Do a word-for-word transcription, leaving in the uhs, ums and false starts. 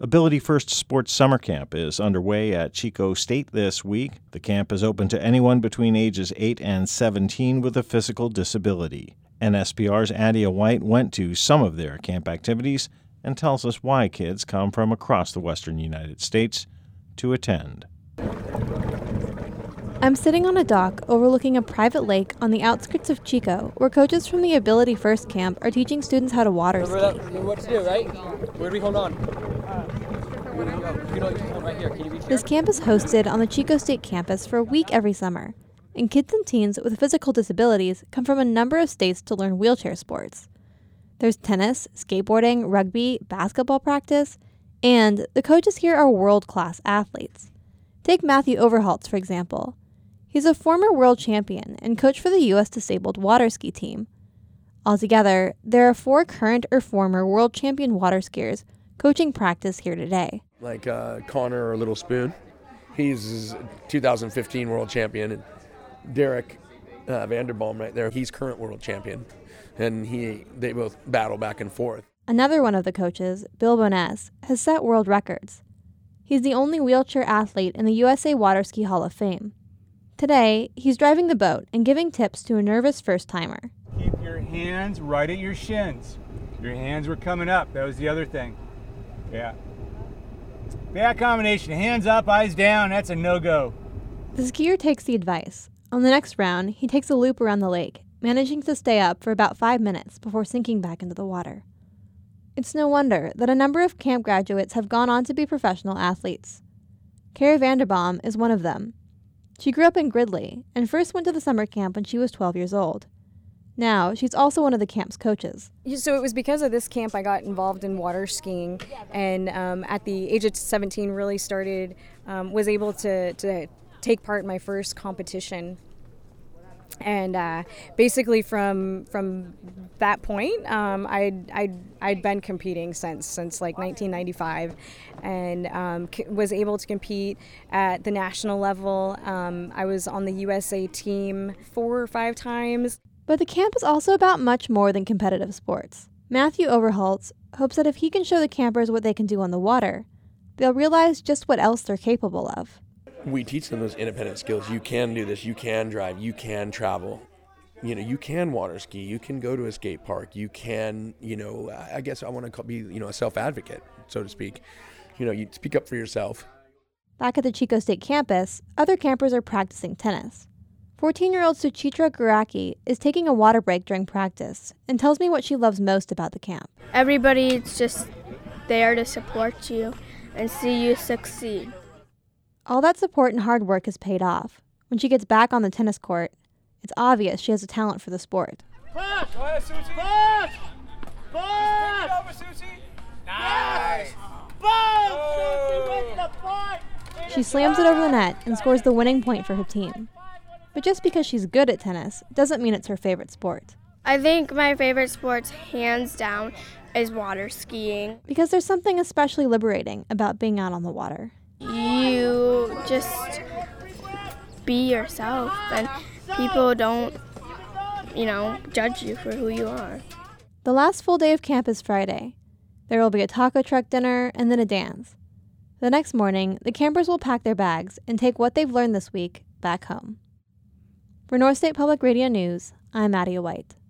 Ability First Sports Summer Camp is underway at Chico State this week. The camp is open to anyone between ages eight and seventeen with a physical disability. N S P R's Adia White went to some of their camp activities and tells us why kids come from across the western United States to attend. I'm sitting on a dock overlooking a private lake on the outskirts of Chico, where coaches from the Ability First camp are teaching students how to water ski. What to do, right? Where do we hold on? This camp is hosted on the Chico State campus for a week every summer, and kids and teens with physical disabilities come from a number of states to learn wheelchair sports. There's tennis, skateboarding, rugby, basketball practice, and the coaches here are world-class athletes. Take Matthew Overholtz, for example. He's a former world champion and coach for the U S disabled water ski team. Altogether, there are four current or former world champion water skiers coaching practice here today. Like uh, Connor or Little Spoon. He's two thousand fifteen world champion. And Derek uh, Vanderbaum right there, he's current world champion. And he they both battle back and forth. Another one of the coaches, Bill Bones, has set world records. He's the only wheelchair athlete in the U S A Water Ski Hall of Fame. Today, he's driving the boat and giving tips to a nervous first-timer. Keep your hands right at your shins. Your hands were coming up. That was the other thing. Yeah. Bad combination. Hands up, eyes down. That's a no-go. The skier takes the advice. On the next round, he takes a loop around the lake, managing to stay up for about five minutes before sinking back into the water. It's no wonder that a number of camp graduates have gone on to be professional athletes. Carrie Vanderbaum is one of them. She grew up in Gridley and first went to the summer camp when she was twelve years old. Now, she's also one of the camp's coaches. So it was because of this camp I got involved in water skiing, and um, at the age of seventeen really started, um, was able to, to take part in my first competition. And uh, basically from from that point, um, I'd, I'd, I'd been competing since since like nineteen ninety-five, and um, c- was able to compete at the national level. Um, I was on the U S A team four or five times. But the camp is also about much more than competitive sports. Matthew Overholtz hopes that if he can show the campers what they can do on the water, they'll realize just what else they're capable of. We teach them those independent skills. You can do this. You can drive. You can travel. You know, you can water ski. You can go to a skate park. You can, you know, I guess I want to be, you know, a self-advocate, so to speak. You know, you speak up for yourself. Back at the Chico State campus, other campers are practicing tennis. fourteen-year-old Suchitra Guraki is taking a water break during practice and tells me what she loves most about the camp. Everybody's just there to support you and see you succeed. All that support and hard work has paid off. When she gets back on the tennis court, it's obvious she has a talent for the sport. Push! Push! Push! Nice! She slams it over the net and scores the winning point for her team. But just because she's good at tennis doesn't mean it's her favorite sport. I think my favorite sport, hands down, is water skiing. Because there's something especially liberating about being out on the water. You just be yourself, and people don't, you know, judge you for who you are. The last full day of camp is Friday. There will be a taco truck dinner and then a dance. The next morning, the campers will pack their bags and take what they've learned this week back home. For North State Public Radio News, I'm Adia White.